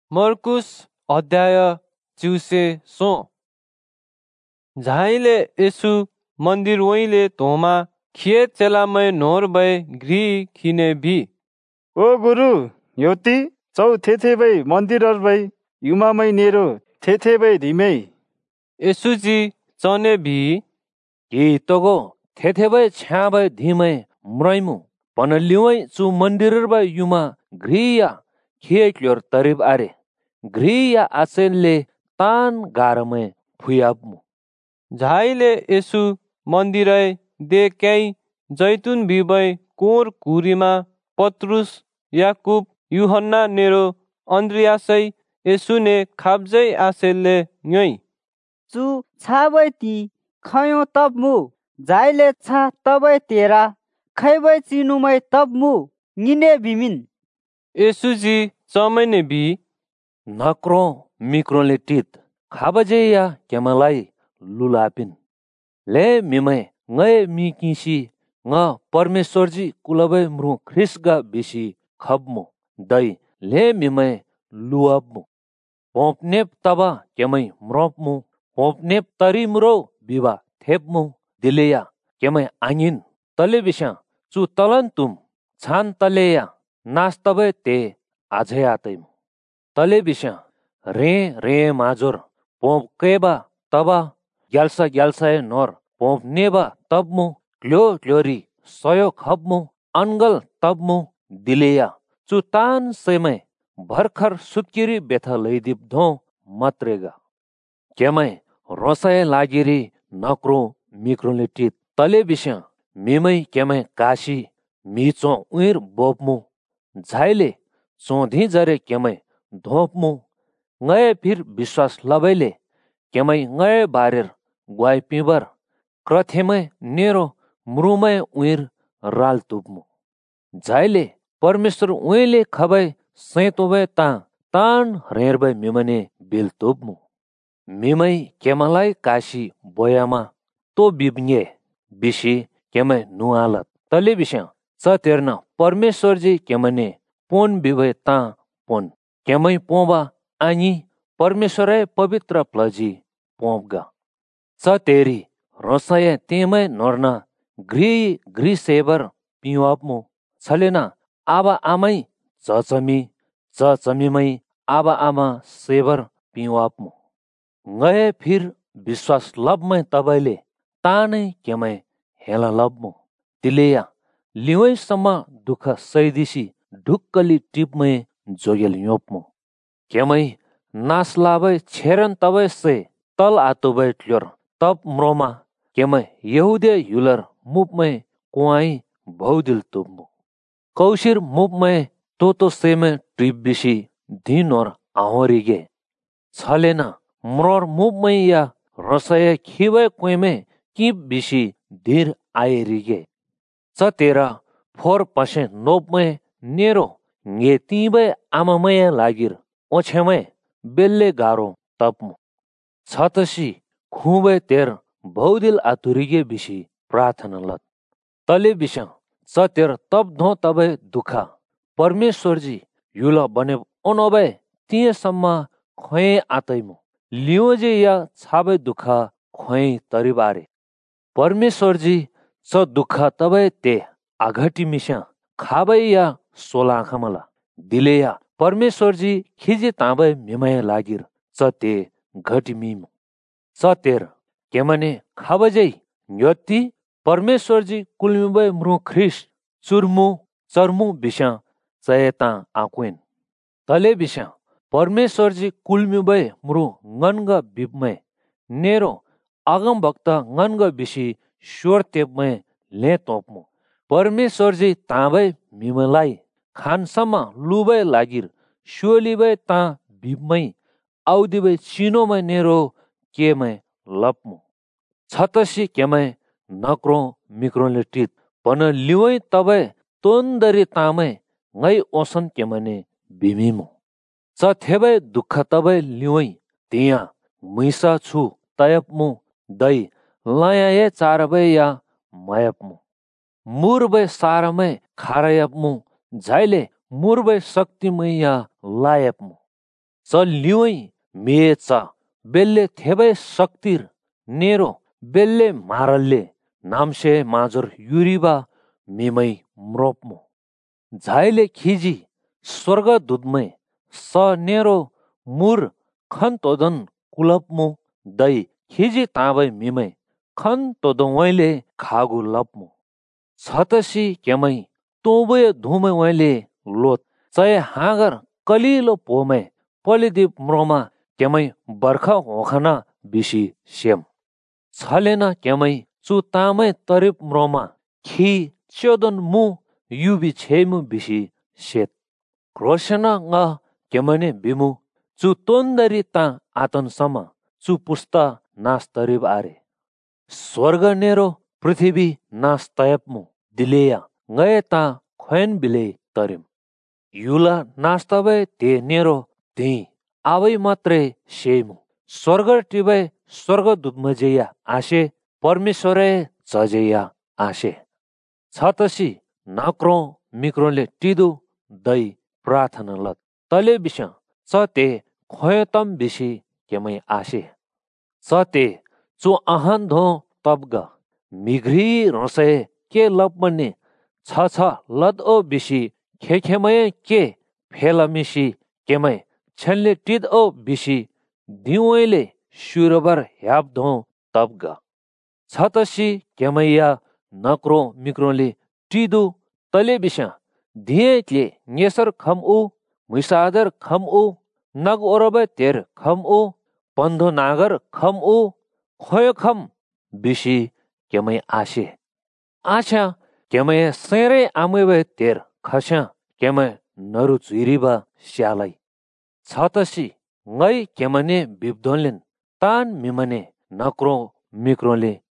मर्कुस अध्याय 24 झाइले यसु मन्दिर वहीले धोमा खिए चेलामै नोर भए गृह खिने भी ओ गुरु योती चौ थे भई मन्दिर भई युमामै नेरो थे भई धिमै यसुजी चने भी कि तगो थे भई छ्या भई धिमै म्रैमु पनलिवै चु मन्दिर भई युमा गृह खिए क्लोर तरिब आरे गृह आसेनले तान गारमै फुयाबमु झाइले यसु मन्दिरै दे क्याइ जैतुन भिबै कोर कुरीमा पत्रुस याकुब यूहन्ना नेरो अन्द्रियासै यसुने खाब्जै आसेलले न्योइ चु छाबै ती खयो तबमु जाइले छा तबै तेरा खैबै चिनुमै तबमु निने बिमिन यसुजी चमैने भी नक्रो मिक्रोले टित खाबजेया केमलाई लुलापिन ले मिमै ngै मी किसी ng परमेश्वरजी कुलबै म्रु ख्रिसगा बिसी खब्मु दै ले मिमै लुअबमु पोपनेप तबा केमै म्रोपमु पोपनेप तरी म्रो बिबा थेपमु दिलेया केमै आङिन तले बिसा चु तलन तुम छान तलेया नास तबै ते आझै आतैम तले बिसा रे माजोर पोप केबा तबा ग्याल्सा नोर पोप नेबा तबमु क्लोरी सयो खब्मु अनगल तबमु दिलेया चु तान सेमै भर्खर सुत्किरी बेथा लैदिप धो मत्रेगा केमै रोसाय लागिरी नक्रो मिक्रोले टित तले बिसा मिमै केमै काशी मिचो उइर बोपमु झाइले चोधी जरे केमै धोपमु ngै फिर विश्वास लबैले केमै ngै बारेर ग्वाइ पिबर क्रथेमै नेरो म्रुमै उइर राल तुपमु झाइले परमेश्वर उइले खबै सैतोबै तान हरेरबै मिमने बिल तुपमु मिमै केमलाई काशी बोयामा तो बिब्nye बिसी केमै नुआलत तले बिसा चतेर्न परमेश्वरजी केमने पोन बिबै ता पोन केमै पोबा आनी परमेश्वरै पवित्र प्लजी पोपगा चतेरी रोसाय तेमै नर्ना गृह सेवर पिवापमु छलेना आबा आमै चचमीमै आबा आमा सेवर पिवापमु ngै फिर विश्वास लबमै तबैले तानै केमै हेला लबमु तिलेया लिवैसम्म दुःख सैदिसी ढुक्कली टिपमै जोगेल योपमु केमै नास लाबै छेरन तबै से तल आतुबै क्लोर तब म्रोमा केमै यहुदे युलर मुपमै कुआई भौदिल तुपमु कौशिर मुपमै तो सेमै ट्रिप बिसी दिनोर आहोरिगे छलेना म्रोर मुपमै या रसय खिबै कुएमै किप बिसी धीर आएरिगे चतेरा फोर पसे नोपमै नेरो गे तिबै आमामै लागिर ओछेमै बेल्ले गारो तपमु छतसी खुबै तेर भौदिल आतुरिगे बिसी प्रार्थना लत तले बिसा चतेर तब धो तबै दुखा परमेश्वरजी युल बने ओनोबै तिएसम्म खोए आतैमु लियोजे या छाबै दुखा खोए तरिबारे परमेश्वरजी च दुखा तबै ते आघटी मिसा खाबै या सोला खमला दिलेया परमेश्वरजी खिजे ताबै मिमय लागिर चते घटी मिमु चतेर केमने खाबजै न्योती परमेश्वरजी कुलमिबै म्रु ख्रिस चर्मु बिसा चयता आक्वेन तले बिसा परमेश्वरजी कुलमिबै म्रु ngन्ग बिपमै नेरो अगम भक्त ngन्ग बिसी स्वर तेपमै ले तोपमु परमेश्वरजी ताबै मिमलाई खानसम्म लुबै लागिर सुलिबै ता बिपमै आउदिबै चिनोमै नेरो केमै लपमु छतसी केमै नक्रो मिक्रोले टित पन लिवै तबै तोन्दरी तामै ngै ओसन केमने बिमिमु चथेबै दुःख तबै लिवै तिया मैसा छु तयपमु दै लयाए चारबै या मयपमु मुरबै सारमै खारयपमु झाइले मुरबै शक्तिमै या लायपमु च लिवै मे च बेल्ले थेबै शक्तिर नेरो बेल्ले मारल्ले नाम्से माजर युरिबा मिमै म्रोप्मो झाइले खिजी स्वर्गदूतमै स नेरो मुर खन तोदन कुलप्मो दै खिजी ताबै मिमै खन तोदो वैले खागु लप्मो छतसी केमै तोबय धुमै वैले लोत चय हाँगर कलिलो पोमै पलिदीप म्रोमा केमै बर्खा होखना बिसी सेम छलेन केमै चु तामै तरिप म्रोमा खी च्योदन मु युबी छेमु बिसी सेत क्रोशना nga केमने बिमु चु तोन्दरी ता आतनसम चु पुस्ता नास तरिब आरे स्वर्ग नेरो पृथ्वी नास तयपमु दिलेया ngए ता खोइन बिले तरिम युला नास तबै ते नेरो ती आवै मात्रै सेमु स्वर्ग टिबै स्वर्गदूत मजेया आशे परमेश्वरे जजेया आशे छतसी नाक्रो मिक्रोले टिदु दै प्रार्थना लत तले बिस चते खोयतम बिसी केमै आशे चते चु आहान धो तबग मिघ्री रसे के लपमने छ लद ओ बिसी खेखेमय के फेलमिसी केमै छनले टिद ओ बिसी दिवैले सुरबर ह्याप धो तबग छतसी केमैया नक्रो मिक्रोले टिदु तले बिस धिएले नेसर खमउ मुसादर खमउ नग ओरबे तेर खमउ पन्धो नागर खमउ खोय खम बिसी केमै आशे आछा केमै सेरे आमेबे तेर खस्या केमै नरु चुइरिबा स्यालै छतसी ngै केमने बिब्दोलेन तान मिमने नक्रो मिक्रोले